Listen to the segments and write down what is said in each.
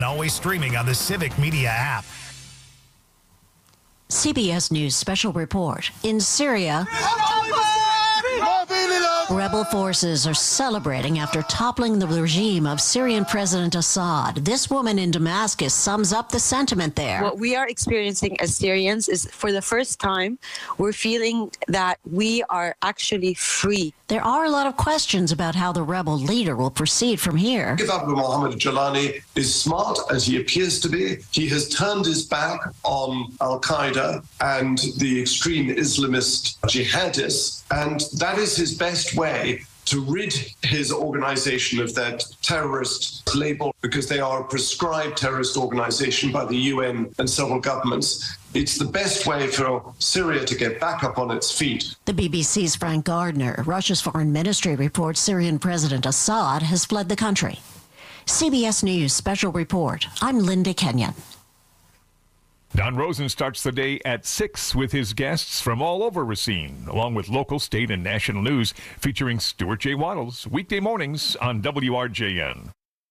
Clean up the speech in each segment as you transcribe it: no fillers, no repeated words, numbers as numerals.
Always streaming on the Civic Media app. CBS News special report. In Syria, rebel forces are celebrating after toppling the regime of Syrian President Assad. This woman in Damascus sums up the sentiment there. What we are experiencing as Syrians is, for the first time, we're feeling that we are actually free. There are a lot of questions about how the rebel leader will proceed from here. Abu Mohammed Jalani is smart, as he appears to be. He has turned his back on al-Qaeda and the extreme Islamist jihadists, and that is his best way to rid his organization of that terrorist label, because they are a prescribed terrorist organization by the UN and several governments. It's the best way for Syria to get back up on its feet. The BBC's Frank Gardner. Russia's foreign ministry reports Syrian President Assad has fled the country. CBS News special report. I'm Linda Kenyon. Don Rosen starts the day at 6 with his guests from all over Racine, along with local, state, and national news, featuring Stuart J. Waddles, weekday mornings on WRJN.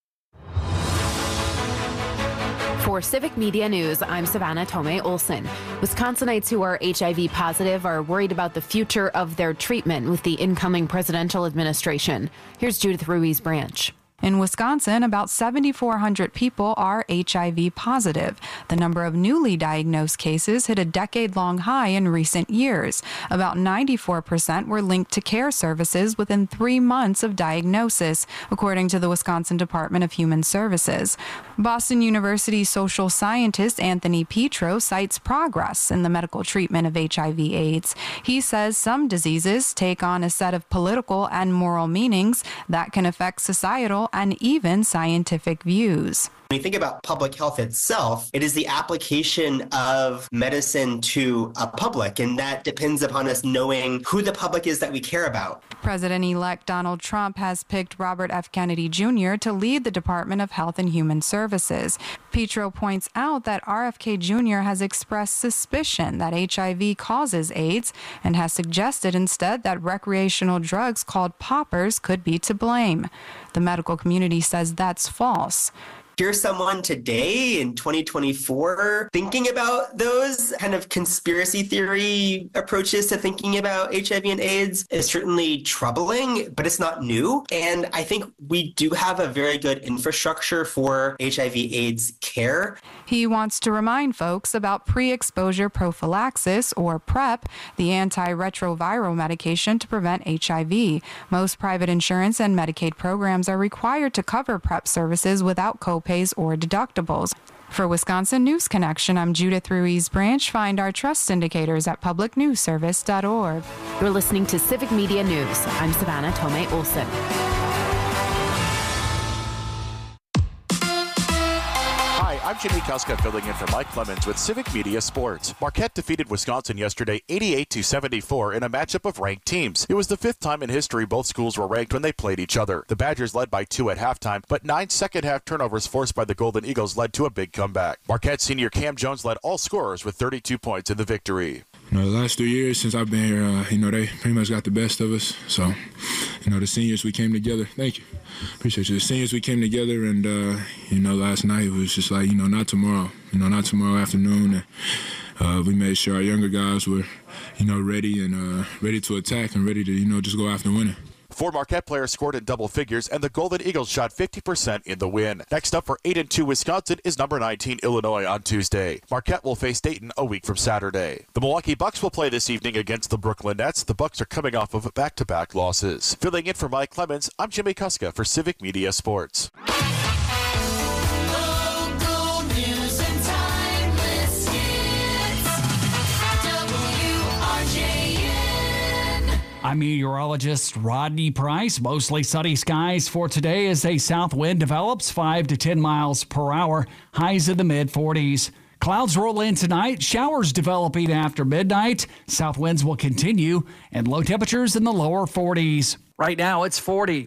For Civic Media News, I'm Savannah Tomei Olson. Wisconsinites who are HIV positive are worried about the future of their treatment with the incoming presidential administration. Here's Judith Ruiz Branch. In Wisconsin, about 7,400 people are HIV positive. The number of newly diagnosed cases hit a decade-long high in recent years. About 94% were linked to care services within 3 months of diagnosis, according to the Wisconsin Department of Human Services. Boston University social scientist Anthony Petro cites progress in the medical treatment of HIV/AIDS. He says some diseases take on a set of political and moral meanings that can affect societal and even scientific views. When you think about public health itself, it is the application of medicine to a public, and that depends upon us knowing who the public is that we care about. President-elect Donald Trump has picked Robert F. Kennedy Jr. to lead the Department of Health and Human Services. Petro points out that RFK Jr. has expressed suspicion that HIV causes AIDS and has suggested instead that recreational drugs called poppers could be to blame. The medical community says that's false. Here's someone today in 2024 thinking about those kind of conspiracy theory approaches to thinking about HIV and AIDS is certainly troubling, but it's not new. And I think we do have a very good infrastructure for HIV/AIDS care. He wants to remind folks about pre-exposure prophylaxis, or PrEP, the antiretroviral medication to prevent HIV. Most private insurance and Medicaid programs are required to cover PrEP services without copays or deductibles. For Wisconsin News Connection, I'm Judith Ruiz Branch. Find our trust indicators at publicnewsservice.org. You're listening to Civic Media News. I'm Savannah Tomei Olson. I'm Jimmy Kuska filling in for Mike Clemens with Civic Media Sports. Marquette defeated Wisconsin yesterday 88-74 in a matchup of ranked teams. It was the 5th time in history both schools were ranked when they played each other. The Badgers led by 2 at halftime, but 9 second-half turnovers forced by the Golden Eagles led to a big comeback. Marquette senior Cam Jones led all scorers with 32 points in the victory. The last 3 years since I've been here, they pretty much got the best of us. So, the seniors, we came together. Thank you. Appreciate you. The seniors, we came together, and, last night it was just like, not tomorrow. Not tomorrow afternoon. And, we made sure our younger guys were, ready and ready to attack and ready to, just go after winning. 4 Marquette players scored in double figures, and the Golden Eagles shot 50% in the win. Next up for 8-2 Wisconsin is number 19 Illinois on Tuesday. Marquette will face Dayton a week from Saturday. The Milwaukee Bucks will play this evening against the Brooklyn Nets. The Bucks are coming off of back-to-back losses. Filling in for Mike Clemens, I'm Jimmy Kuska for Civic Media Sports. I'm meteorologist Rodney Price. Mostly sunny skies for today as a south wind develops 5 to 10 miles per hour, highs in the mid-40s. Clouds roll in tonight, showers developing after midnight. South winds will continue, and low temperatures in the lower 40s. Right now, it's 40.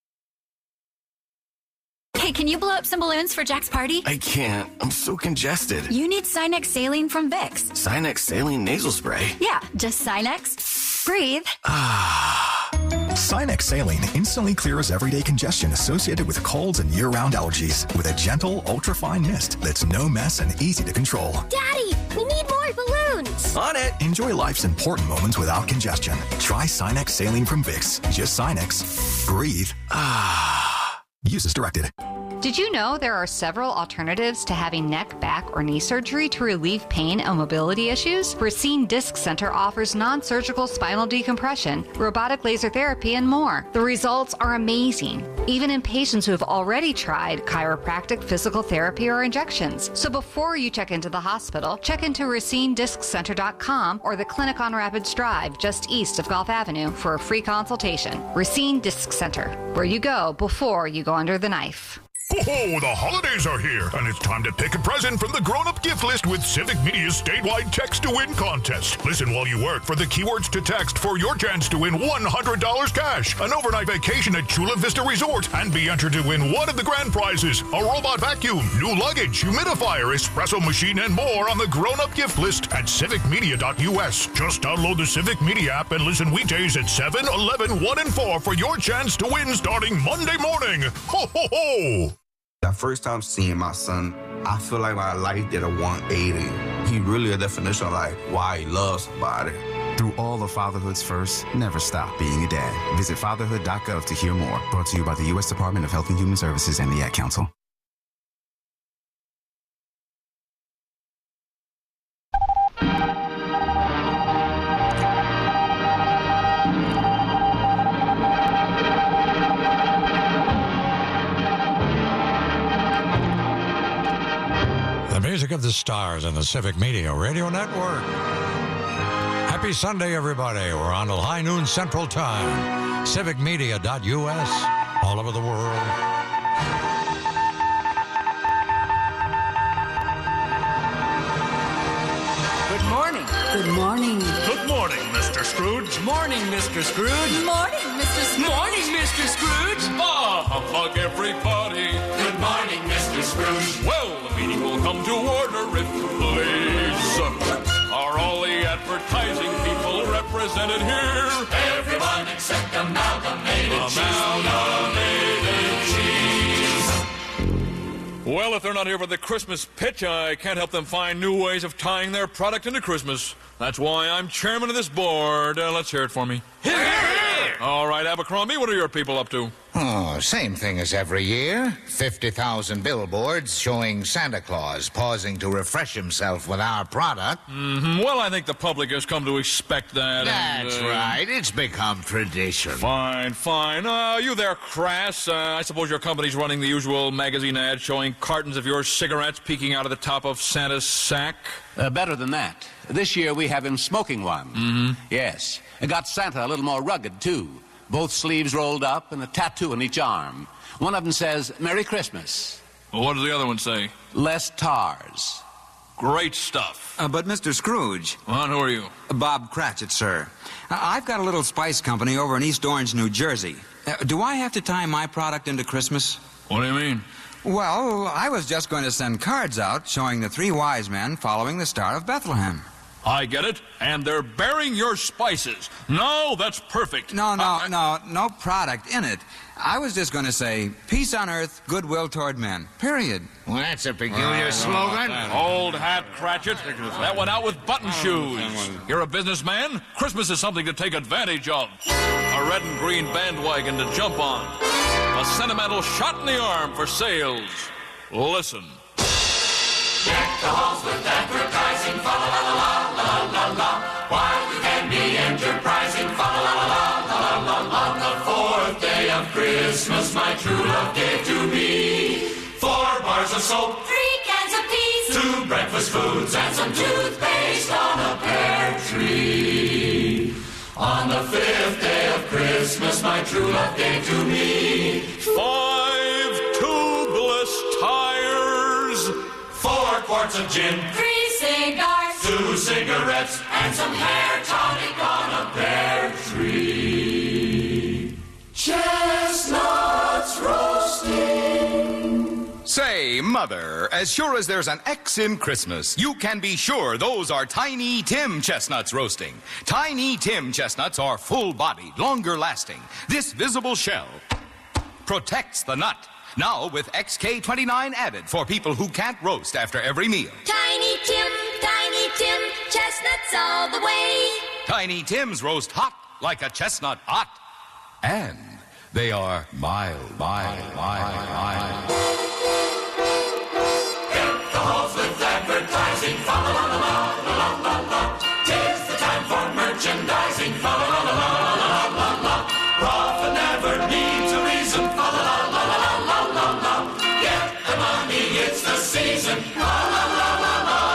Hey, can you blow up some balloons for Jack's party? I can't. I'm so congested. You need Sinex Saline from Vicks. Sinex Saline nasal spray? Yeah, just Sinex. Breathe. Sinex Saline instantly clears everyday congestion associated with colds and year-round allergies with a gentle, ultra-fine mist that's no mess and easy to control. Daddy, we need more balloons. On it! Enjoy life's important moments without congestion. Try Sinex Saline from Vicks. Just Sinex. Breathe. Use as directed. Did you know there are several alternatives to having neck, back, or knee surgery to relieve pain and mobility issues? Racine Disc Center offers non-surgical spinal decompression, robotic laser therapy, and more. The results are amazing, even in patients who have already tried chiropractic, physical therapy, or injections. So before you check into the hospital, check into RacineDiscCenter.com or the clinic on Rapids Drive just east of Gulf Avenue for a free consultation. Racine Disc Center, where you go before you go under the knife. Oh, the holidays are here, and it's time to pick a present from the grown-up gift list with Civic Media's statewide text-to-win contest. Listen while you work for the keywords to text for your chance to win $100 cash, an overnight vacation at Chula Vista Resort, and be entered to win one of the grand prizes, a robot vacuum, new luggage, humidifier, espresso machine, and more on the grown-up gift list at civicmedia.us. Just download the Civic Media app and listen weekdays at 7, 11, 1, and 4 for your chance to win starting Monday morning. Ho, ho, ho! That first time seeing my son, I feel like my life did a 180. He really a definition of like why he loves somebody. Through all of fatherhood's first, never stop being a dad. Visit fatherhood.gov to hear more. Brought to you by the U.S. Department of Health and Human Services and the Ad Council. Music of the stars on the Civic Media Radio Network. Happy Sunday, everybody. We're on till high noon Central Time. Civicmedia.us, all over the world. Good morning. Good morning. Good morning, Mr. Scrooge. Morning, Mr. Scrooge. Morning, Mr. Scrooge. Morning, Mr. Scrooge. Hug everybody. Good morning, Mr. Scrooge. Well, the meeting will come to order if you please. Are all the advertising people represented here? Everyone except Amalgamated Cheese. Well, if they're not here for the Christmas pitch, I can't help them find new ways of tying their product into Christmas. That's why I'm chairman of this board. Let's hear it for me. Hear, hear. All right, Abercrombie, what are your people up to? Oh, same thing as every year. 50,000 billboards showing Santa Claus pausing to refresh himself with our product. Well, I think the public has come to expect that. That's right. It's become tradition. Fine. You there, Crass. I suppose your company's running the usual magazine ad showing cartons of your cigarettes peeking out of the top of Santa's sack? Better than that. This year we have him smoking one. Yes. It got Santa a little more rugged, too. Both sleeves rolled up and a tattoo on each arm. One of them says, Merry Christmas. Well, what does the other one say? Less tars. Great stuff. But Mr. Scrooge. Well, who are you? Bob Cratchit, sir. I've got a little spice company over in East Orange, New Jersey. Do I have to tie my product into Christmas? What do you mean? Well, I was just going to send cards out showing the three wise men following the Star of Bethlehem. I get it. And they're bearing your spices. No, that's perfect. No product in it. I was just going to say, peace on earth, goodwill toward men. Period. Well, that's a peculiar slogan. Old hat, Cratchit. That went out with button shoes. You're a businessman? Christmas is something to take advantage of. A red and green bandwagon to jump on. A sentimental shot in the arm for sales. Listen. Deck the halls with advertising, fa la la la la la la. While you can be enterprising, fa la la la la la la. On the fourth day of Christmas, my true love gave to me 4 bars of soap, 3 cans of peas, 2 breakfast foods, and some toothpaste on a pear tree. On the 5th day of Christmas, my true love gave to me 5 tubeless tires, 4 quarts of gin, 3 cigars, 2 cigarettes, and some hair tonic on a pear tree. Chestnuts roasting, Say, Mother, as sure as there's an X in Christmas, you can be sure those are Tiny Tim chestnuts roasting. Tiny Tim chestnuts are full-bodied, longer-lasting. This visible shell protects the nut. Now with XK29 added for people who can't roast after every meal. Tiny Tim, chestnuts all the way. Tiny Tims roast hot like a chestnut hot. And they are mild. Get the halls with advertising, fa la la la la la la. 'Tis the time for merchandising, fa la la la la la la. Profit never needs a reason, fa la la la la la la la. Get the money, it's the season, fa la la la la la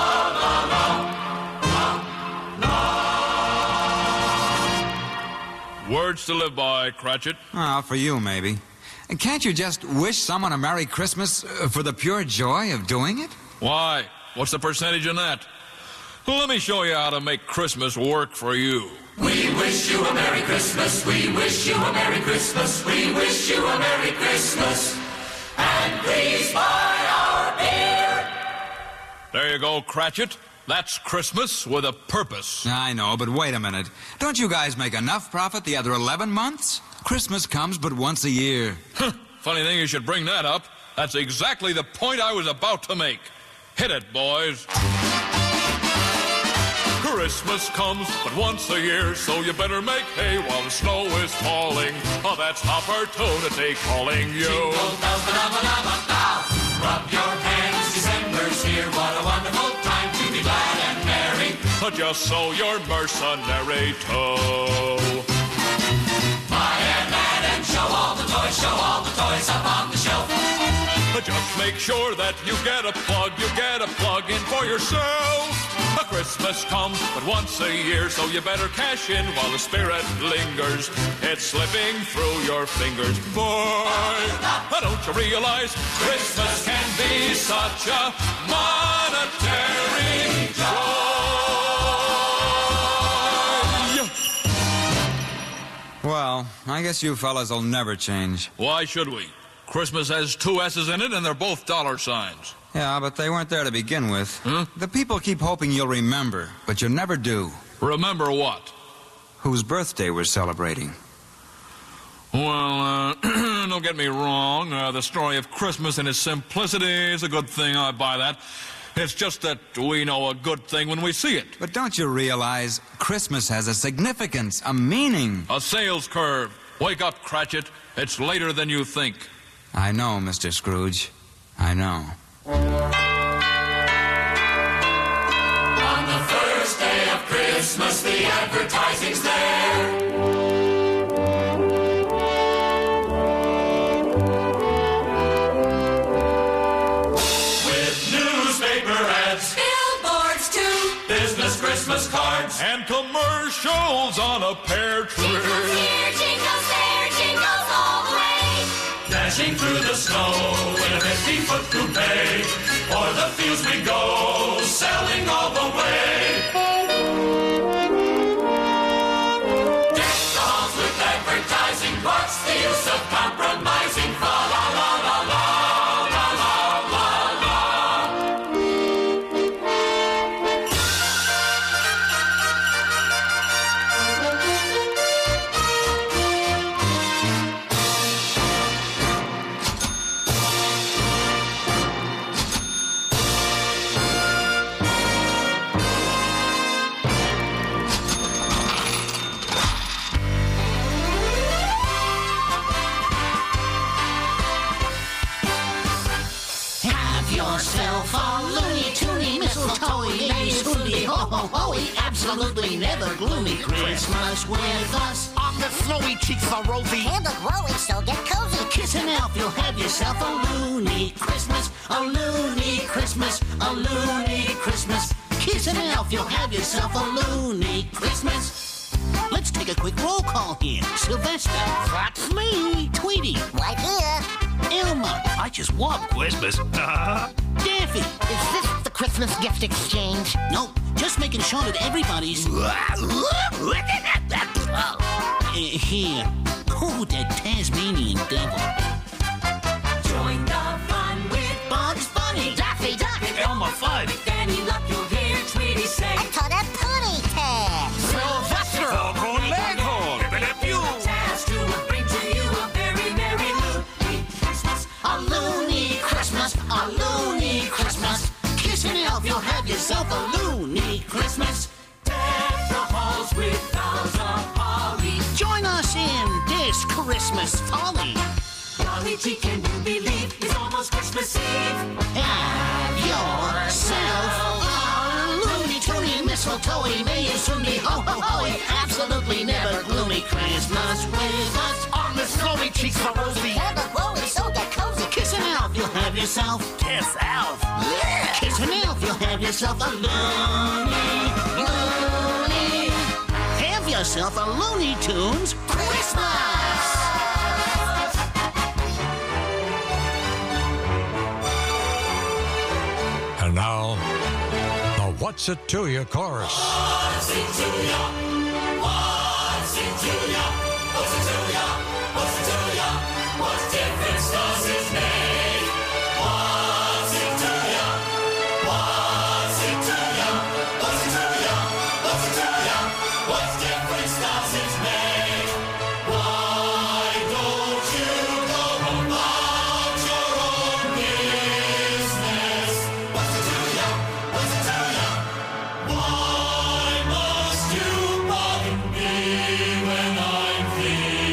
la. Words to live by, Cratchit. Oh, for you, maybe. Can't you just wish someone a Merry Christmas for the pure joy of doing it? Why? What's the percentage in that? Well, let me show you how to make Christmas work for you. We wish you a Merry Christmas. We wish you a Merry Christmas. We wish you a Merry Christmas. And please buy our beer. There you go, Cratchit. That's Christmas with a purpose. I know, but wait a minute. Don't you guys make enough profit the other 11 months? Christmas comes but once a year. Funny thing you should bring that up. That's exactly the point I was about to make. Hit it, boys. Christmas comes but once a year, so you better make hay while the snow is falling. Oh, that's opportunity calling you. Jingle bells, ba-da-ba-da-ba-da. Rub your hands, December's here. What a wonderful time to be glad and merry. Just so you're mercenary too. Buy and add and show all the toys up on the shelf. Just make sure that you get a plug in for yourself. A Christmas comes but once a year, so you better cash in while the spirit lingers. It's slipping through your fingers. Boy, don't you realize Christmas can be such a monetary joy? Well, I guess you fellas will never change. Why should we? Christmas has 2 S's in it, and they're both dollar signs. Yeah, but they weren't there to begin with. The people keep hoping you'll remember, but you never do. Remember what? Whose birthday we're celebrating. Well, don't get me wrong. The story of Christmas in its simplicity is a good thing. I buy that. It's just that we know a good thing when we see it. But don't you realize Christmas has a significance, a meaning? A sales curve. Wake up, Cratchit. It's later than you think. I know, Mr. Scrooge. I know. On the first day of Christmas, the advertising's there. With newspaper ads, billboards too, business Christmas cards, and commercials on a pear tree. Jingles here, jingles there, jingles all the way. Dashing through the snow in a 50-foot coupe. For the fields we go, selling all the way. Deck the halls with advertising. What's the use of compromising? Fa la la la la la la la la. Yourself a loony toony mistletoe-y nice hoody ho ho hoey, absolutely never gloomy Christmas with us. On the snowy cheeks are rosy, Candle growing, so get cozy. Kiss an elf, you'll have yourself a loony Christmas, a loony Christmas, a loony Christmas. Kiss an elf, you'll have yourself a loony Christmas. Let's take a quick roll call here. Sylvester. That's me. Tweety. Right here. Elma. I just love Christmas. Daffy. Is this the Christmas gift exchange? No, just making sure that everybody's... Here. Oh, that Tasmanian devil. Join the fun with fudge. Danny Luck, you'll hear Tweety say. I call that ponytail. Sylvester. Foghorn Leghorn. Task to bring to you a very merry loony Christmas. A loony Christmas, a loony Christmas. Kiss an elf, you'll have yourself a loony Christmas. Deck the halls with boughs of holly. Join us in this Christmas folly. Golly gee, can you believe it's almost Christmas Eve? Have yourself a loony toony mistletoe. May you soon be ho ho hoey. Absolutely never gloomy Christmas with us. On the snowy cheeks for Rosie. Have a glowy, so get cozy. Kiss an elf, you'll have yourself. Kiss Elf. Yeah. Kiss an elf, you'll have yourself a loony. Have yourself a Looney Tunes Christmas. And now, the What's It To Ya chorus. What's it to ya? What's it to ya? What's it to ya? What's it to ya? What difference does it make? What's it to ya? What's it to ya? What's it to ya? What's it to ya? What difference does it make? Why don't you go about your own business? What's it to ya? What's it to ya? Why must you bother me when I'm feeling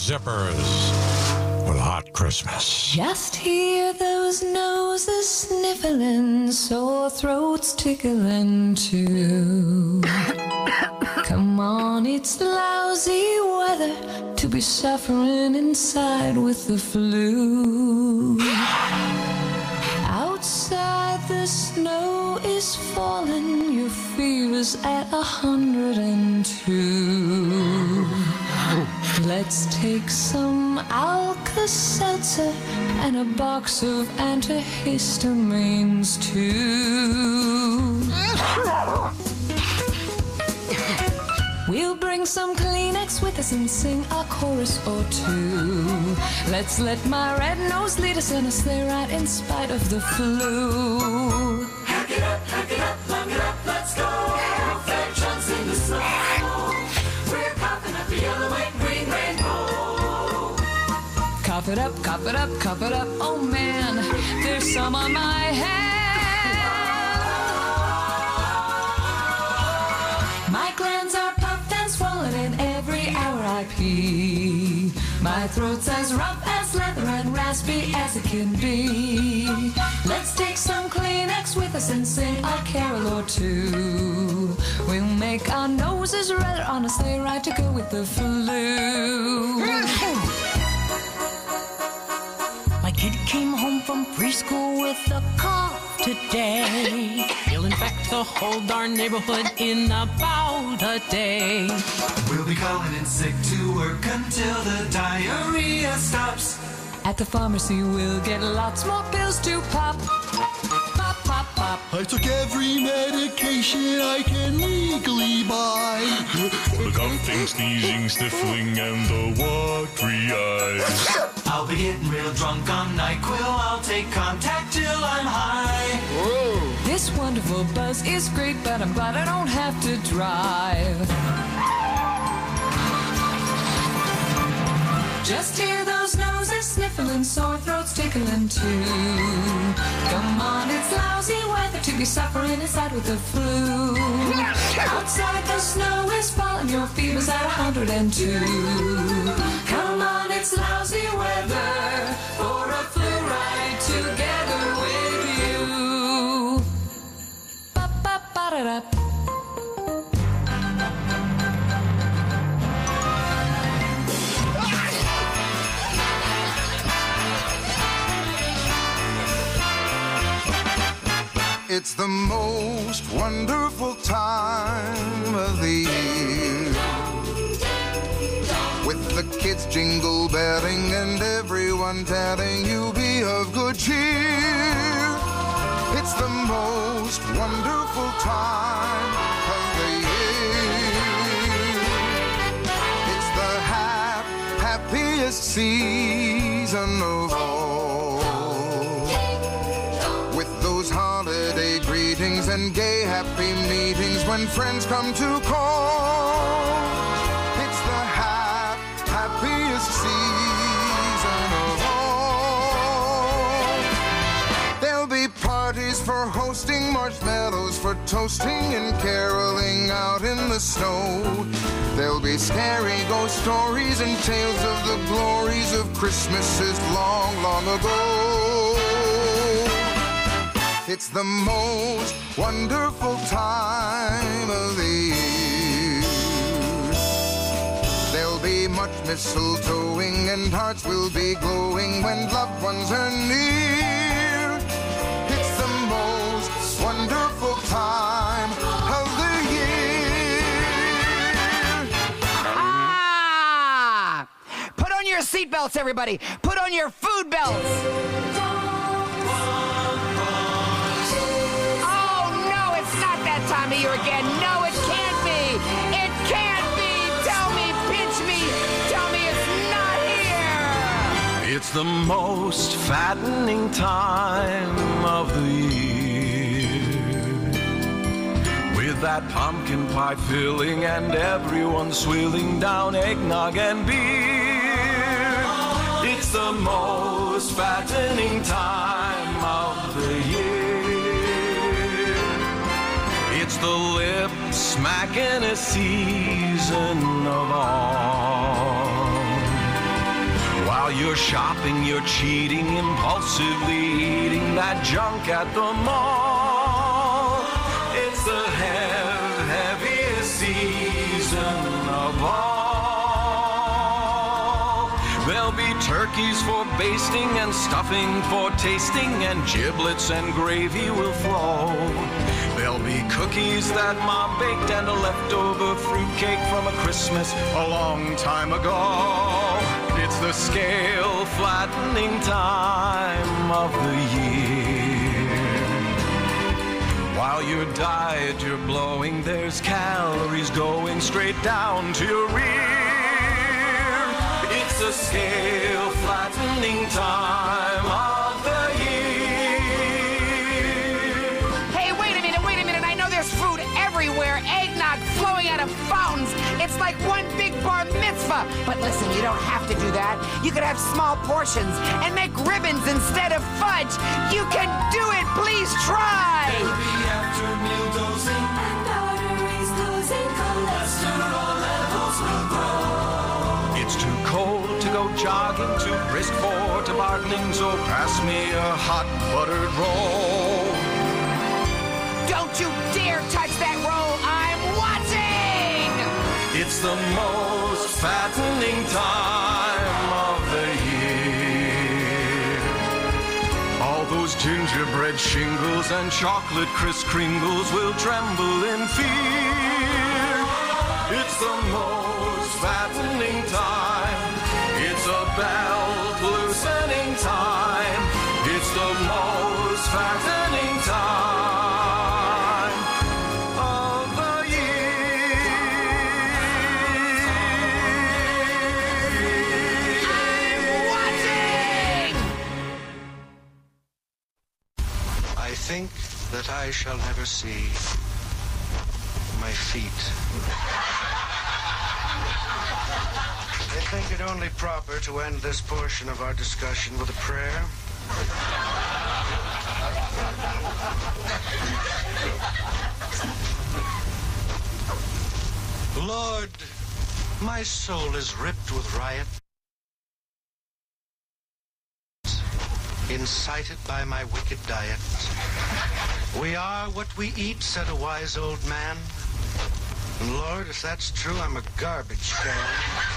zippers with Hot Christmas. Just hear those noses sniffling, sore throats tickling too. Come on, it's lousy weather to be suffering inside with the flu. Outside the snow is falling, your fever's at 102. Let's take some Alka-Seltzer and a box of antihistamines too. We'll bring some Kleenex with us and sing a chorus or two. Let's let my red nose lead us in a sleigh ride in spite of the flu. Hack it up, lung it up, let's go. Fair chance in the snow. We're coughing up the yellow and green rainbow. Cough it up, cough it up, cough it up. Oh man, there's some on my head. My glands are puffed and swollen in every hour I pee. My throat's as rough as leather and raspy as it can be. Let's take some Kleenex with us and sing a carol or two. We'll make our noses red on a sleigh ride to go with the flu. My kid came home from preschool with a cough today. He'll infect the whole darn neighborhood in about a day. We'll be calling in sick to work until the diarrhea stops. At the pharmacy we'll get lots more pills to pop. Pop, pop, pop. I took every medication I can legally buy. The coughing, sneezing, sniffling, and the watery eyes. I'll be getting real drunk on NyQuil. I'll take contact till I'm high. Whoa. This wonderful buzz is great, but I'm glad I don't have to drive. Just hear those noses sniffling, sore throats tickling too. Come on, it's lousy weather to be suffering inside with the flu. Outside the snow is falling, your fever's at 102. Come on, it's lousy weather for a flu ride together with you. Ba-ba-ba-da-da. It's the most wonderful time of the year, with the kids jingle belling and everyone telling you be of good cheer. It's the most wonderful time of the year. It's the happiest season of all, with those holiday greetings and gay happy meetings when friends come to call. It's the happiest season of all. There'll be parties for hosting, marshmallows for toasting, and caroling out in the snow. There'll be scary ghost stories and tales of the glories of Christmases long, long ago. It's the most wonderful time of the year. There'll be much mistletoeing and hearts will be glowing when loved ones are near. It's the most wonderful time of the year. Ah! Put on your seatbelts, everybody. Put on your food belts. Time of year again. No, it can't be. It can't be. Tell me, pinch me. Tell me it's not here. It's the most fattening time of the year, with that pumpkin pie filling and everyone swilling down eggnog and beer. It's the most fattening time of the year. It's the lip smacking season of all. While you're shopping, you're cheating, impulsively eating that junk at the mall. It's the heaviest season of all. There'll be turkeys for basting and stuffing for tasting, and giblets and gravy will flow. There'll be cookies that Mom baked and a leftover fruitcake from a Christmas a long time ago. It's the scale flattening time of the year. While your diet you're blowing, there's calories going straight down to your rear. It's the scale flattening time of the year. Hey, wait a minute. I know there's food everywhere. Eggnog flowing out of fountains. It's like one big bar mitzvah. But listen, you don't have to do that. You could have small portions and make ribbons instead of fudge. You can do it. Please try. There'll be after-meal dosing and arteries closing. Cholesterol levels will grow. It's too cold to go jogging, too brisk for toboganing, so pass me a hot buttered roll. Don't you dare touch that roll. I'm watching. It's the most fattening time of the year. All those gingerbread shingles and chocolate Kris Kringles will tremble in fear. It's the most fattening time. It's a belt loosening time. It's the most fattening time of the year. I'm watching. I think that I shall never see my feet. I think it only proper to end this portion of our discussion with a prayer. Lord, my soul is ripped with riot, incited by my wicked diet. We are what we eat, said a wise old man. And Lord, if that's true, I'm a garbage can.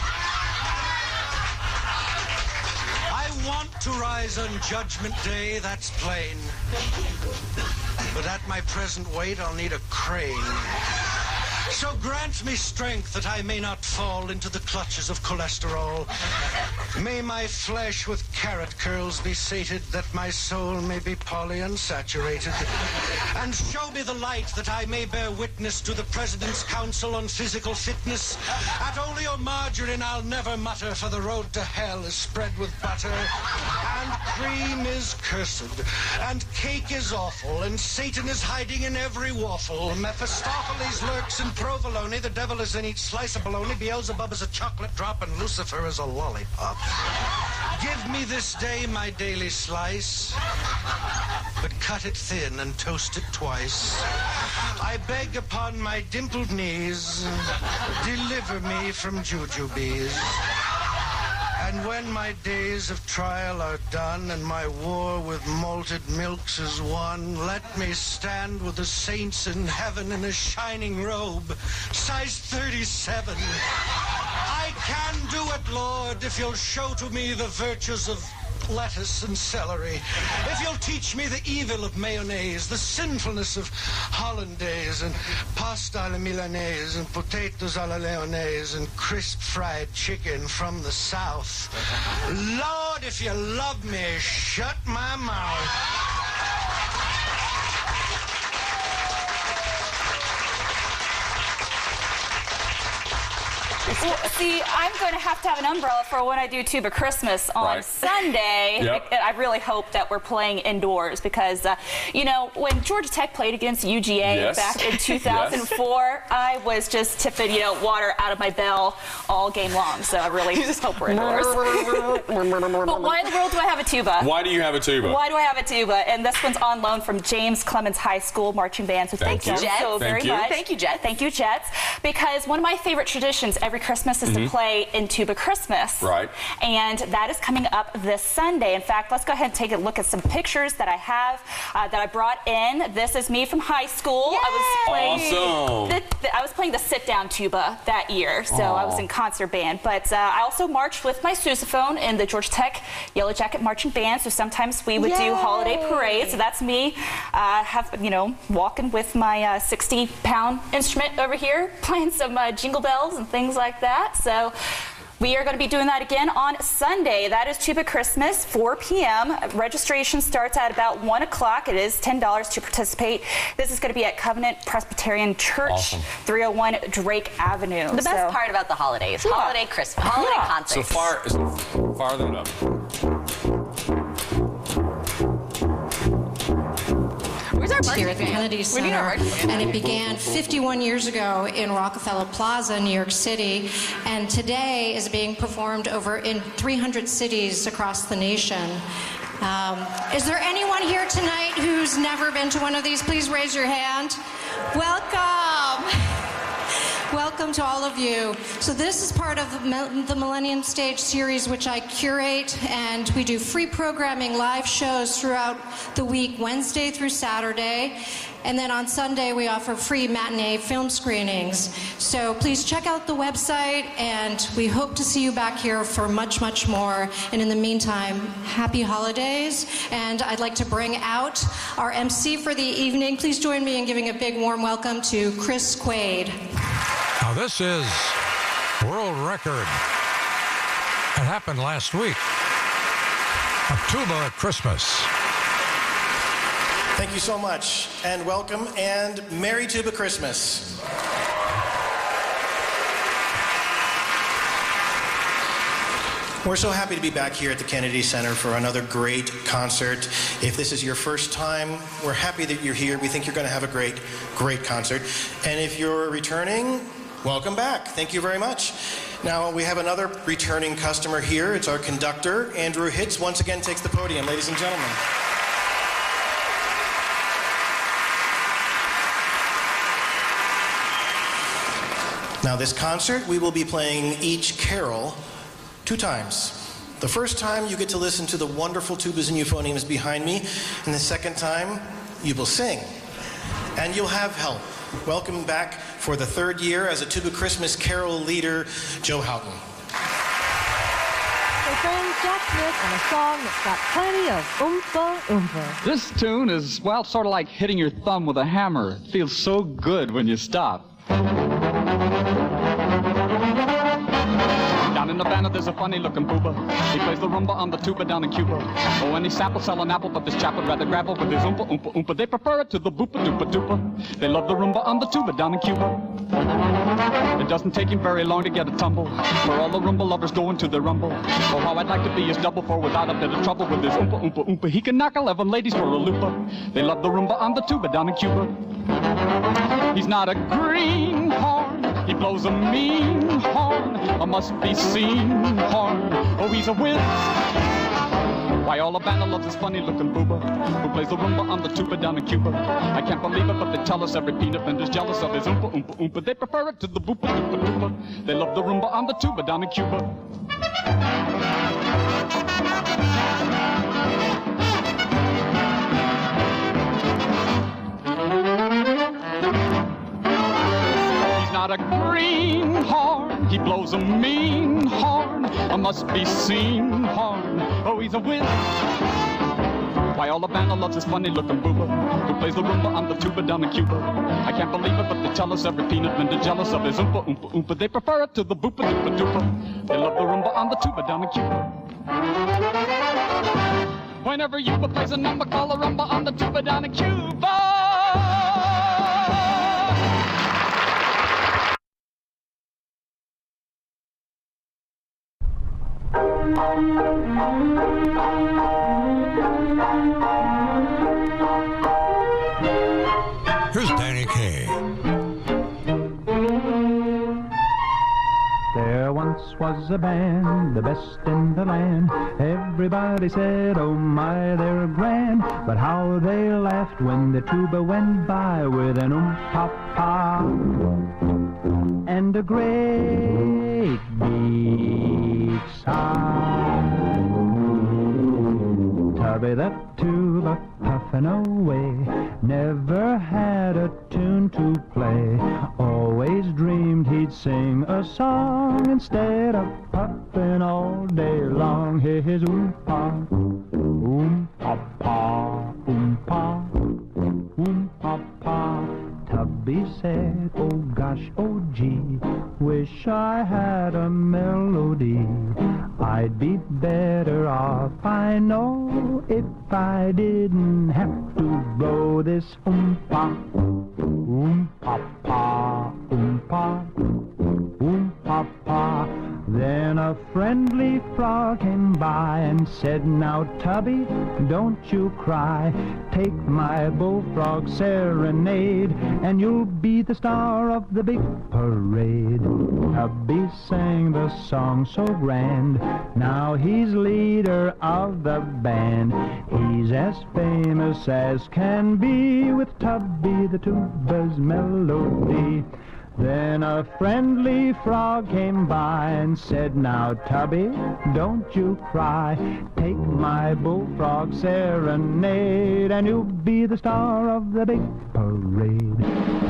I want to rise on Judgment Day, that's plain. But at my present weight, I'll need a crane. So grant me strength that I may not fall into the clutches of cholesterol. May my flesh with carrot curls be sated, that my soul may be polyunsaturated. And show me the light that I may bear witness to the President's Council on Physical Fitness. At oleo margarine I'll never mutter, for the road to hell is spread with butter. And cream is cursed, and cake is awful, and Satan is hiding in every waffle. Mephistopheles lurks in provolone, the devil is in each slice of bologna, Beelzebub is a chocolate drop, and Lucifer is a lollipop. Give me this day my daily slice, but cut it thin and toast it twice. I beg upon my dimpled knees, deliver me from jujubes. And when my days of trial are done and my war with malted milks is won, let me stand with the saints in heaven in a shining robe, size 37. I can do it, Lord, if you'll show to me the virtues of lettuce and celery. If you'll teach me the evil of mayonnaise, the sinfulness of hollandaise, and pasta alla milanese, and potatoes alla leonese, and crisp fried chicken from the south. Lord, if you love me, shut my mouth. Well, see, I'm going to have an umbrella for when I do Tuba Christmas on Sunday. Yep. I really hope that we're playing indoors because, you know, when Georgia Tech played against UGA back in 2004, I was just tipping, you know, water out of my bell all game long. So I really just hope we're indoors. But why in the world do I have a tuba? Why do you have a tuba? Why do I have a tuba? And this one's on loan from James Clemens High School Marching Band. So thank you so very much. Thank you, Jet. Thank you, Jets. Because one of my favorite traditions every every Christmas is to play in Tuba Christmas. Right. And that is coming up this Sunday. In fact, let's go ahead and take a look at some pictures that I have that I brought in. This is me from high school. Yay! I was playing the sit-down tuba that year, so I was in concert band. But I also marched with my sousaphone in the Georgia Tech Yellow Jacket Marching Band. So sometimes we would do holiday parades. So that's me, walking with my 60-pound instrument over here, playing some jingle bells and things like that. So we are going to be doing that again on Sunday. That is Tuba Christmas, 4 p.m. Registration starts at about 1 o'clock. It is $10 to participate. This is going to be at Covenant Presbyterian Church, 301 Drake Avenue. The best part about the holidays, holiday Christmas, holiday concerts. So farther up. Here at the Kennedy Center, and it began 51 years ago in Rockefeller Plaza, New York City, and today is being performed over in 300 cities across the nation. Is there anyone here tonight who's never been to one of these? Please raise your hand. Welcome. Welcome to all of you. So this is part of the Millennium Stage series, which I curate, and we do free programming, live shows throughout the week, Wednesday through Saturday. And then on Sunday, we offer free matinee film screenings. So please check out the website, and we hope to see you back here for much, much more. And in the meantime, happy holidays. And I'd like to bring out our MC for the evening. Please join me in giving a big warm welcome to Chris Quaid. Now this is world record. It happened last week. A Tuba Christmas. Thank you so much, and welcome, and Merry Tuba Christmas. We're so happy to be back here at the Kennedy Center for another great concert. If this is your first time, we're happy that you're here. We think you're going to have a great, great concert. And if you're returning, welcome back. Thank you very much. Now, we have another returning customer here. It's our conductor, Andrew Hitz, once again takes the podium, ladies and gentlemen. Now, this concert, we will be playing each carol 2 times. The first time, you get to listen to the wonderful tubas and euphoniums behind me, and the second time, you will sing. And you'll have help. Welcome back for the 3rd year as a Tuba Christmas carol leader, Joe Houghton. Hey friends, Jack Smith and a song that's got plenty of oompa oompa. This tune is, well, sort of like hitting your thumb with a hammer. It feels so good when you stop. Down in Havana, there's a funny-looking booba. He plays the rumba on the tuba down in Cuba. Oh, and he samples sell an apple, but this chap would rather grapple with his oompa oompa oompa. They prefer it to the boopa doopa doopa. They love the rumba on the tuba down in Cuba. It doesn't take him very long to get a tumble. For all the rumba lovers going to the rumble. Oh, how I'd like to be his double, for without a bit of trouble with his oompa oompa oompa, he can knock 11 ladies for a loopa. They love the rumba on the tuba down in Cuba. He's not a greenhorn, he blows a mean horn, a must-be-seen horn. Oh, he's a whiz. Why, all Havana loves this funny-looking booba who plays the rumba on the tuba down in Cuba. I can't believe it, but they tell us every peanut vendor's jealous of his oompa oompa oompa. They prefer it to the boopa doopa doopa. They love the rumba on the tuba down in Cuba. Not a greenhorn, he blows a mean horn, a must-be-seen horn. Oh, he's a whiz. Why, all Havana loves this funny-looking booba who plays the rumba on the tuba down in Cuba. I can't believe it, but they tell us every peanut vendor jealous of his oompa oompa oompa. They prefer it to the boopa doopa doopa. They love the rumba on the tuba down in Cuba. Whenever Yuba plays a number, call a rumba on the tuba down in Cuba. Here's Danny Kaye. There once was a band, the best in the land. Everybody said, oh my, they're grand. But how they laughed when the tuba went by with an oom-pa-pa and a great great big sigh. Tubby the tuba puffin' away, never had a tune to play. Always dreamed he'd sing a song instead of puffin' all day long. His oom-pa, oom-pa-pa, oom-pa, oom-pa-pa. Tubby said, oh gosh, oh gee, wish I had a melody. I'd be better off, I know, if I didn't have to blow this oom-pa, oom-pa-pa, oom-pa, oom-pa-pa. Then a friendly frog came by and said, now Tubby, don't you cry. Take my bullfrog serenade, and you'll be the star of the big parade. Tubby sang the song so grand, now he's leader of the band. He's as famous as can be with Tubby the tuba's melody. Then a friendly frog came by and said, now Tubby, don't you cry. Take my bullfrog serenade, and you'll be the star of the big parade.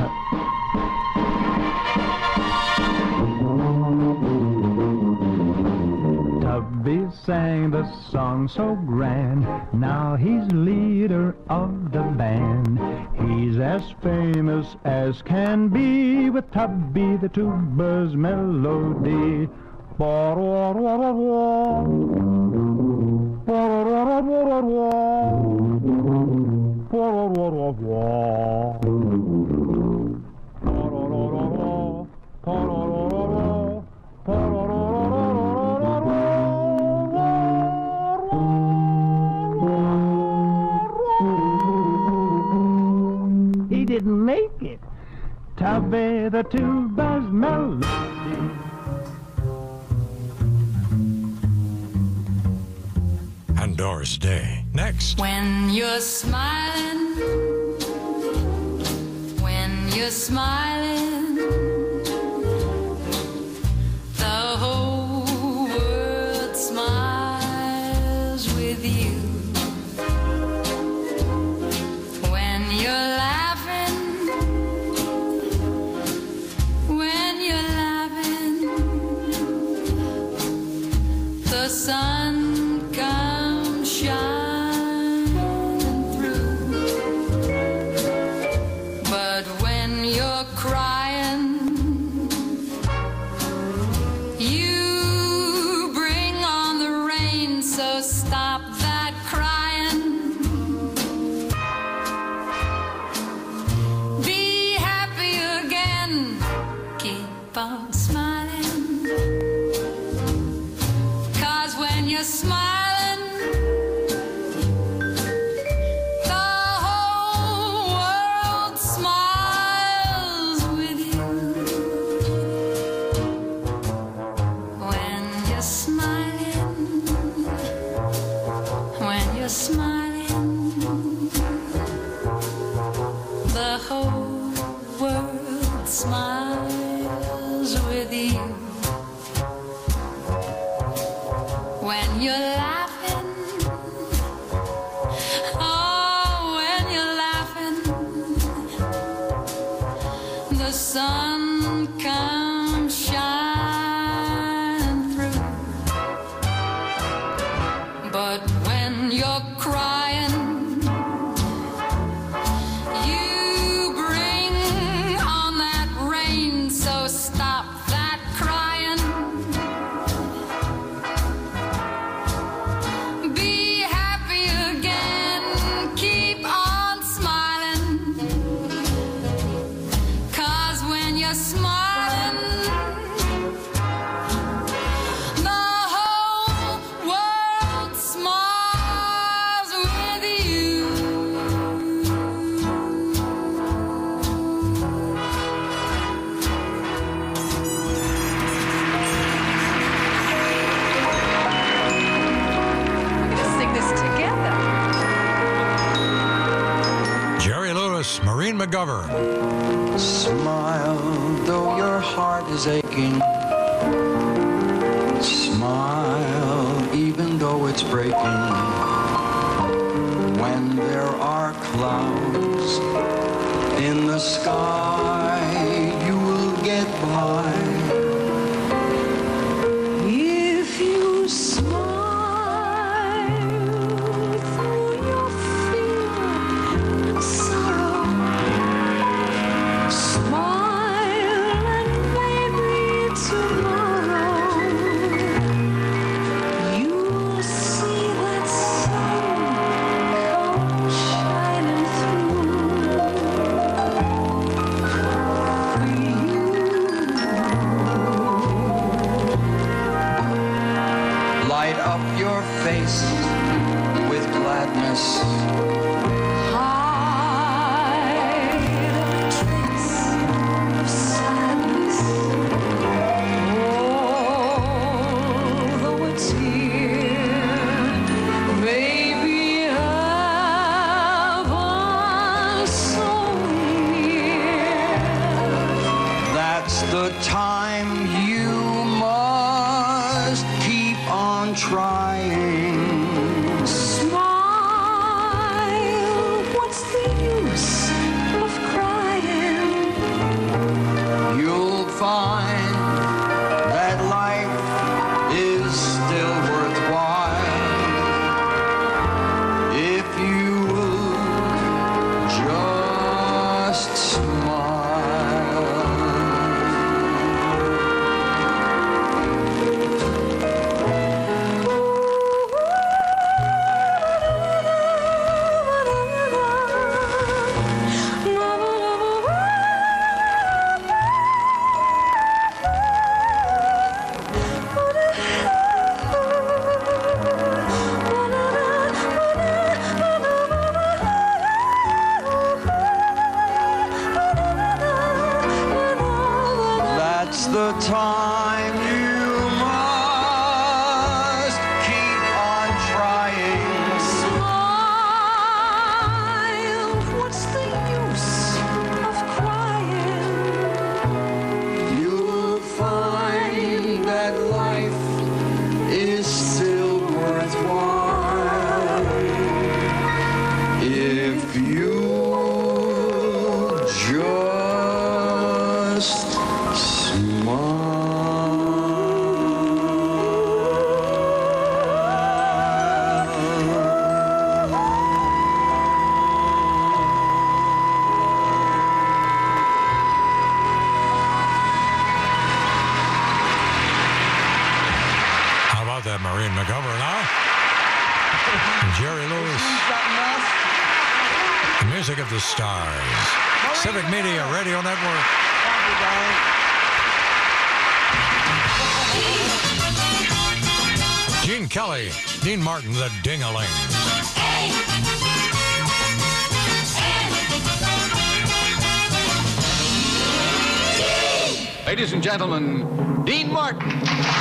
Tubby sang the song so grand, now he's leader of the band. He's as famous as can be with Tubby the tuba's melody. He didn't make it. Tubby the tuba's melody. And Doris Day. Next. When you're smiling, when you're smiling, the whole world smiles with you. When you're laughing, when you're laughing, the sun comes shining through. But when you're crying, you bring on the rain, so stop that crying. Be happy again, keep on smiling. 'Cause when you're smiling, the whole world smiles with you. When you're smiling, when you're smiling, the whole world smiles with you. When you're laughing, oh, when you're laughing, the sun comes shining through. But when you're crying, you bring on that rain, so stop that crying. Be happy again, keep on smiling. 'Cause when you're smiling, the whole world smiles with you. Let's sing this together. Jerry Lewis, Maureen McGovern. Smile, though your heart is aching. it's breaking. When there are clouds in the sky, you will get by. If you smile through your fear and sorrow, smile and maybe tomorrow you'll see that sun come shining Light up your face with gladness. hide a trace of sadness. Although a tear may be ever so near, That's the time you must keep on trying. smile. What's the use of crying? You'll find that life is still worthwhile if you just smile. That's the time you must keep on trying. Smile. What's the use of crying? You'll find that life is still worthwhile if you just How about that, Maureen McGovern, huh? And Jerry Lewis. The music of the stars. Civic Media Radio Network. Gene Kelly, Dean Martin, the Ding-a-ling. Ladies and gentlemen, Dean Martin.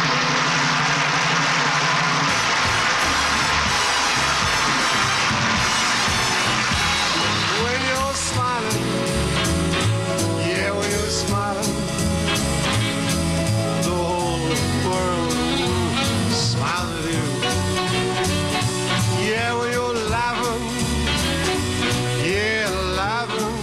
When you're smiling, yeah, when you're smiling, the whole world smiles at you. Yeah, when you're laughing, yeah, laughing,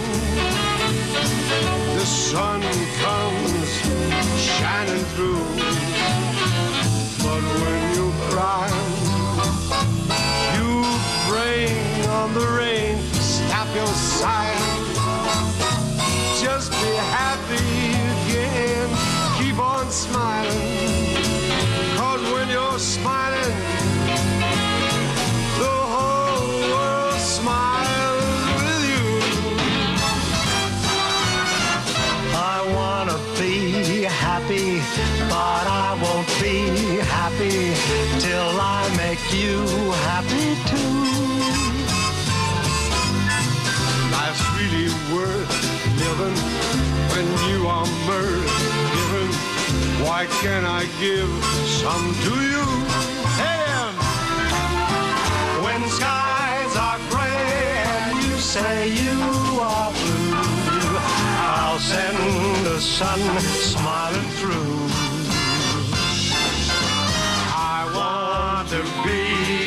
the sun comes shining through. But when you cry, you bring on the rain. Stop your sighing. Just be happy again. Keep on smiling. 'Cause when you're smiling, the whole world smiles with you. I wanna be happy, but I won't be happy till I make you happy too. Life's really worth living when you are mirth given. Why can't I give some to you? Hey, when skies are gray and you say you are blue, I'll send the sun smiling through. I want to be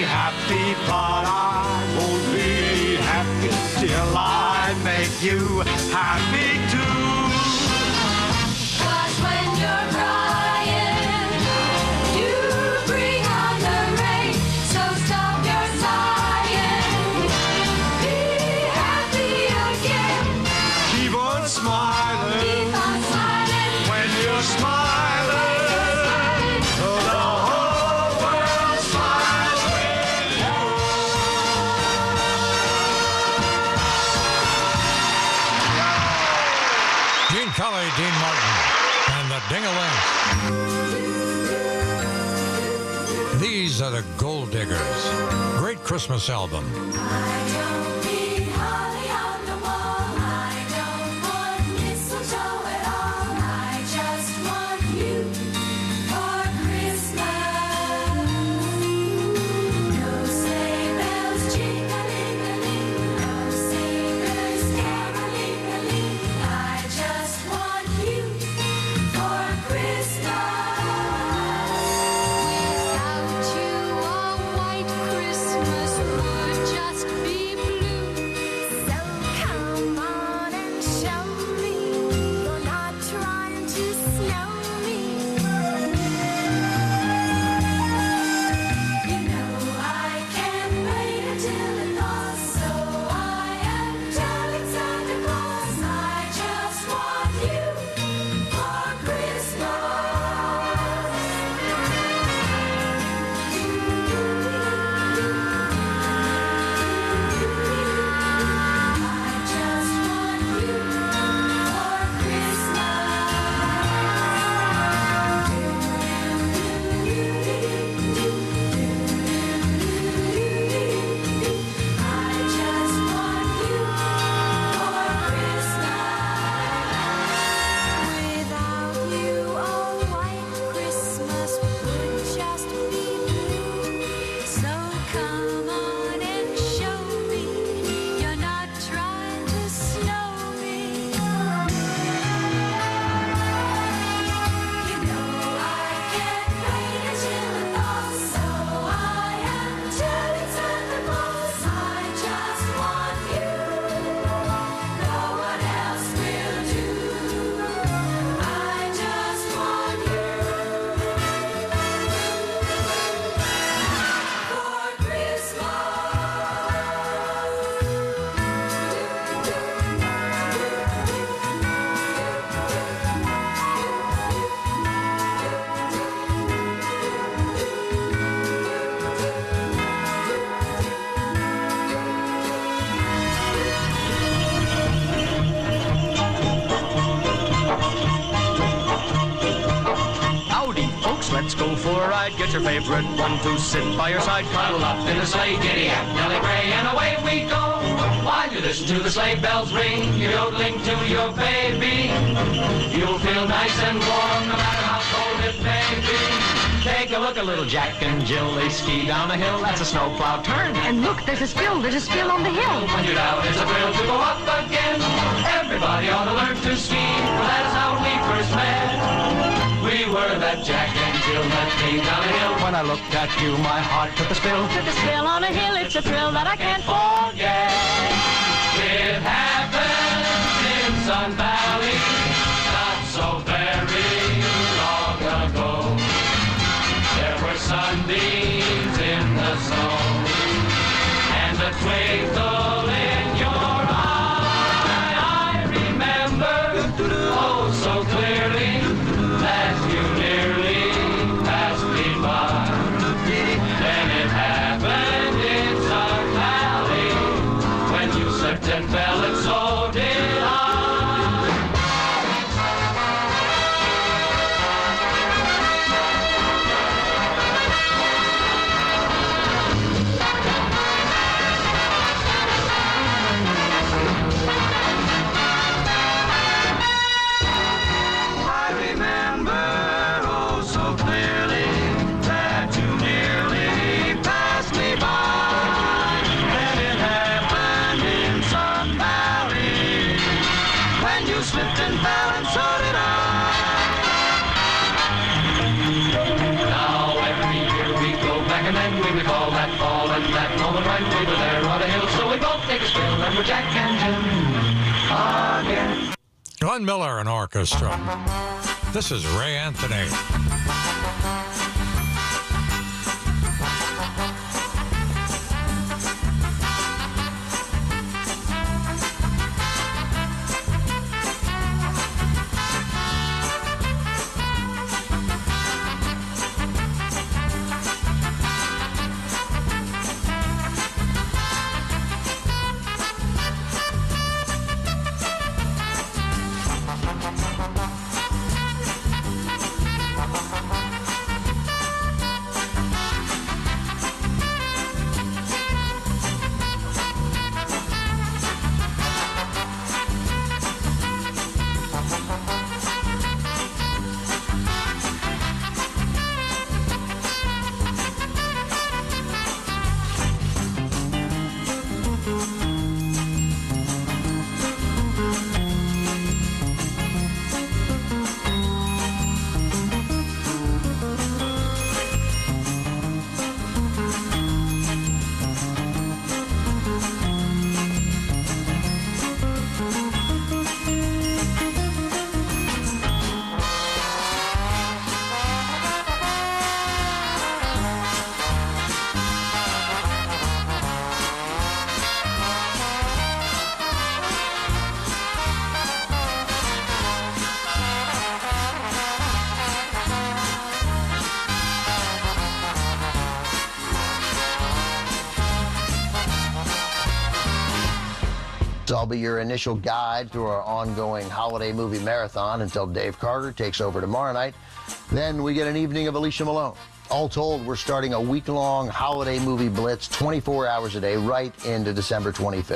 make you happy too. 'Cause when you're crying, you bring on the rain. So stop your sighing, be happy again. Keep on smiling. Keep on smiling. When you're smiling, the whole world smiles with you. Gene Kelly, Dean Martin, and the Ding-a-Lings. These are the Gold Diggers. Great Christmas album. I don't need holly on the wall. I don't want mistletoe at all. I just want you for Christmas. No sleigh bells jingling-a-ling, no singers caroling-a-ling. I just want you for Christmas. Without you, a white Christmas would just be blue. So come on and show me you're not trying to snow me. You know I can't wait until it thaws, so I am telling Santa Claus I just want you for Without you, a white Christmas would just be blue. So come on and show me you're not trying to snow me. You know I can't wait until it thaws, so I am telling Santa Claus I just want you. No one else will do. I just want you for Howdy, folks, let's go for a ride. Get your favorite one to sit by your side. Cuddle up in the sleigh, giddy up, Nelly Gray, and away we go. While you listen to the sleigh bells ring, you're yodeling to your baby. You'll feel nice and warm, no matter how cold it may be. Take a look at little Jack and Jill. They ski down a hill, that's a snowplow turn. And look, there's a spill on the hill. When you're down, it's a thrill to go up again. Everybody ought to learn to ski, for that's how we first met. We were that Jack and Jill that came down a hill. When I looked at you, my heart took a spill. Took a spill on a hill, it's a thrill that I can't forget. It happened in Sun Valley, not so very long ago. There were sunbeams in the snow, and a twinkle in your eye. I remember, oh so clearly, that you nearly passed me by. Then it happened in Sun Valley, when you slipped and fell, and so did I. I remember, oh so clearly, that you nearly passed me by. Then it happened in Sun Valley, when you slipped and fell, and so did I. Now every year we go back and then we recall that fall and that moment when we were there on the hill. So we both take a spill and we're Jack and Jim. Glenn Miller and Orchestra. This is Ray Anthony. I'll be your initial guide through our ongoing holiday movie marathon until Dave Carter takes over tomorrow night. Then we get an evening of Alicia Malone. All told, we're starting a week-long holiday movie blitz 24 hours a day right into December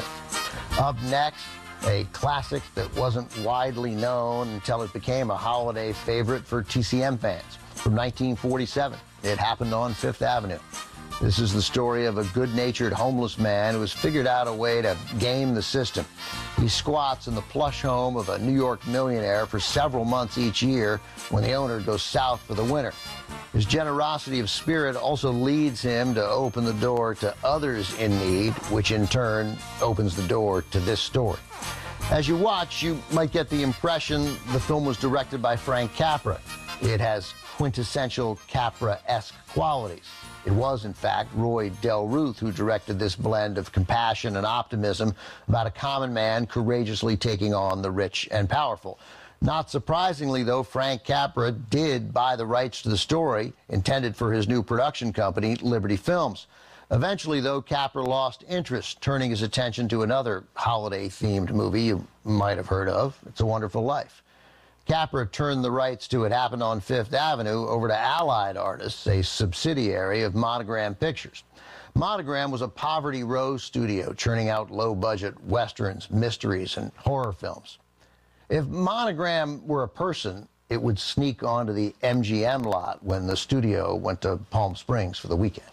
25th. Up next, a classic that wasn't widely known until it became a holiday favorite for TCM fans. From 1947, It Happened on Fifth Avenue. This is the story of a good-natured homeless man who has figured out a way to game the system. He squats in the plush home of a New York millionaire for several months each year when the owner goes south for the winter. His generosity of spirit also leads him to open the door to others in need, which in turn opens the door to this story. As you watch, you might get the impression the film was directed by Frank Capra. It has quintessential Capra-esque qualities. It was, in fact, Roy Del Ruth who directed this blend of compassion and optimism about a common man courageously taking on the rich and powerful. Not surprisingly, though, Frank Capra did buy the rights to the story, intended for his new production company, Liberty Films. Eventually, though, Capra lost interest, turning his attention to another holiday-themed movie you might have heard of, It's a Wonderful Life. Capra turned the rights to It Happened on Fifth Avenue over to Allied Artists, a subsidiary of Monogram Pictures. Monogram was a Poverty Row studio churning out low-budget westerns, mysteries, and horror films. If Monogram were a person, it would sneak onto the MGM lot when the studio went to Palm Springs for the weekend.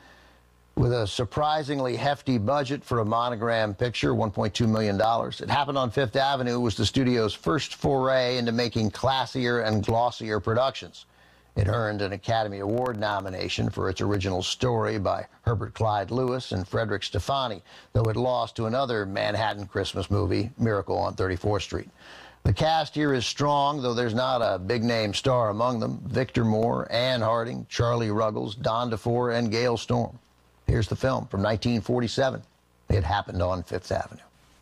With a surprisingly hefty budget for a Monogram picture, $1.2 million, It Happened on Fifth Avenue was the studio's first foray into making classier and glossier productions. It earned an Academy Award nomination for its original story by Herbert Clyde Lewis and Frederick Stefani, though it lost to another Manhattan Christmas movie, Miracle on 34th Street. The cast here is strong, though there's not a big-name star among them. Victor Moore, Anne Harding, Charlie Ruggles, Don DeFore, and Gail Storm. Here's the film from 1947, It Happened on Fifth Avenue.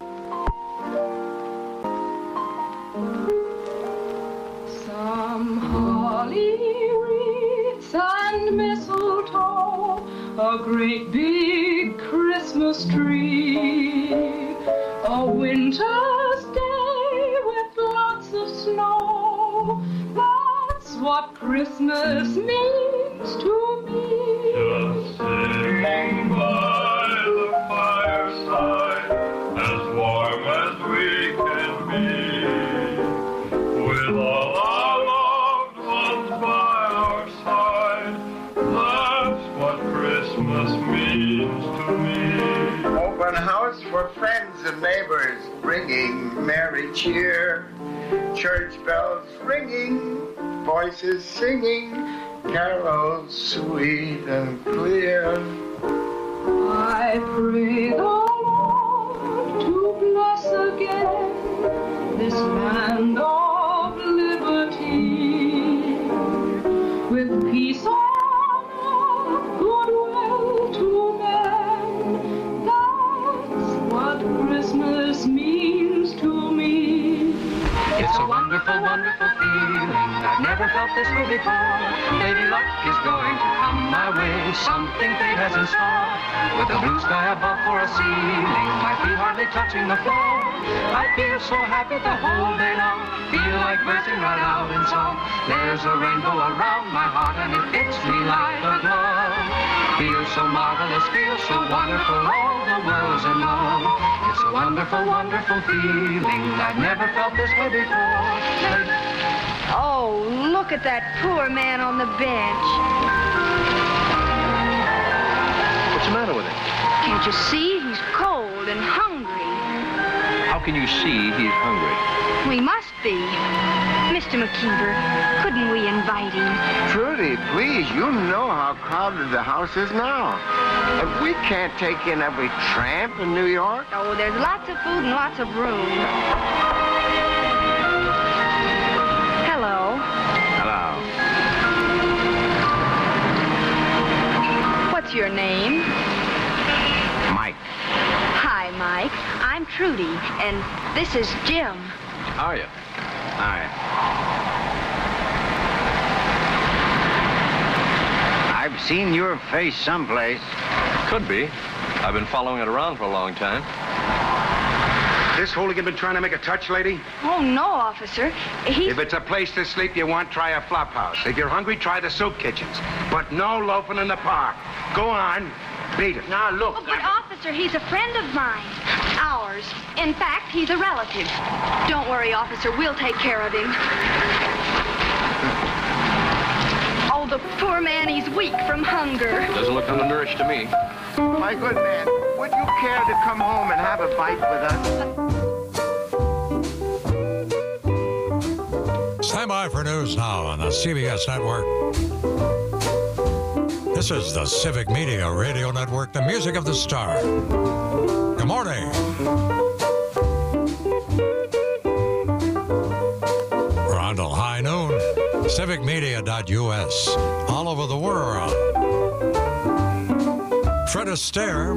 Some holly wreaths and mistletoe, a great big Christmas tree, a winter's day with lots of snow. That's what Christmas means to me. Just sitting by the fireside, as warm as we can be, with all our loved ones by our side. That's what Christmas means to me. Open house for friends and neighbors, bringing merry cheer. Church bells ringing, voices singing, carols sweet and clear. I pray the Lord to bless again this land of liberty, with peace on earth, goodwill to men. That's what Christmas means to me. It's a wonderful, wonderful feeling. I've never felt this way before. Maybe luck is going to come my way. Something fate has in store. With the blue sky above for a ceiling, my feet hardly touching the floor. I feel so happy the whole day long. Feel like bursting right out in song. There's a rainbow around my heart and it fits me like a glove. Feels so marvelous, feels so wonderful, all the world's in love. It's a wonderful, wonderful feeling. I've never felt this way before. Oh, look at that poor man on the bench. What's the matter with him? Can't you see? He's cold and hungry. How can you see he's hungry? We must be. Mr. McKeever, couldn't we invite him? Trudy, please, you know how crowded the house is now. We can't take in every tramp in New York. Oh, there's lots of food and lots of room. Hello. Hello. What's your name? Mike. Hi, Mike. I'm Trudy, and this is Jim. How are you? Hi. I've seen your face someplace. Could be. I've been following it around for a long time. This hooligan been trying to make a touch, lady? Oh, no, officer. If it's a place to sleep you want, try a flop house. If you're hungry, try the soup kitchens. But no loafing in the park. Go on. Beat it. Now, look. Oh, but, officer, he's a friend of mine. Ours. In fact, he's a relative. Don't worry, officer. We'll take care of him. Oh, the poor man, he's weak from hunger. Doesn't look undernourished to me. My good man, would you care to come home and have a bite with us? Stand by for news now on the CBS Network. This is the Civic Media Radio Network, the music of the star. Good morning. We're on till high noon. CivicMedia.us. All over the world. Fred Astaire.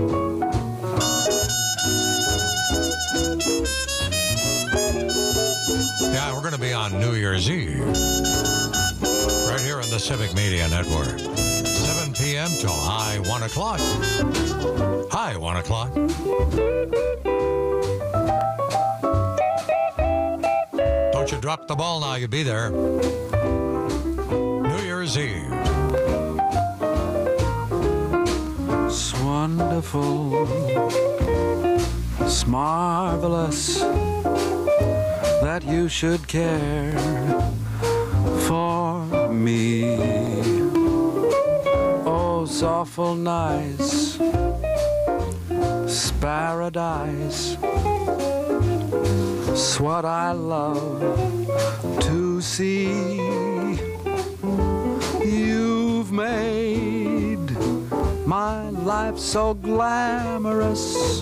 Yeah, we're going to be on New Year's Eve. Right here on the Civic Media Network. 7 p.m. till high 1 o'clock. High 1 o'clock. Don't you drop the ball now, you be there. New Year's Eve. It's wonderful, it's marvelous that you should care for me. Oh, it's awful nice, it's paradise. It's what I love to see. You've made my life so glamorous.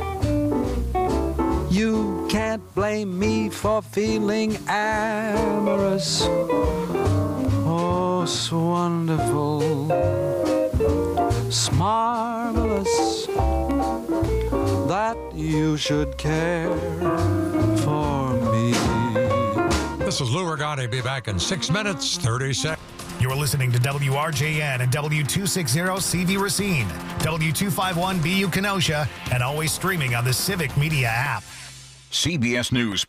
You can't blame me for feeling amorous. Oh, it's wonderful, it's marvelous that you should care for me. This is Lou Regani. Be back in 6 minutes, 30 seconds. You're listening to WRJN and W260CV Racine, W251BU Kenosha, and always streaming on the Civic Media app. CBS News